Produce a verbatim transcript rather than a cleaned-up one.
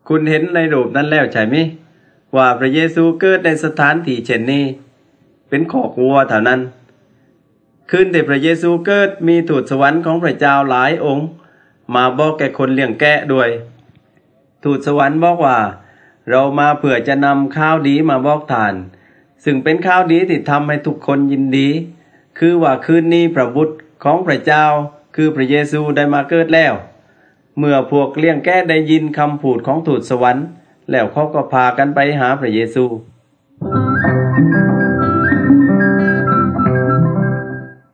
คุณเห็นในรูปนั้นแล้วใช่ไหมว่าพระเยซูเกิดในสถานที่เช่นนี้เป็นคอกวัวเท่านั้นคืนที่พระเยซูเกิดมีทูตสวรรค์ของพระเจ้าหลายองค์มาบอกแก่คนเลี้ยงแกะด้วยทูตสวรรค์บอกว่าเรามาเพื่อจะนำข่าวดีมาบอกท่านซึ่งเป็นข่าวดีที่ทำให้ทุกคนยินดีคือว่าคืนนี้พระบุตรของพระเจ้าคือพระเยซูได้มาเกิดแล้วเมื่อพวกเลี้ยงแกะได้ยินคำพูดของทูตสวรรค์แล้วเขาก็พากันไปหาพระเยซู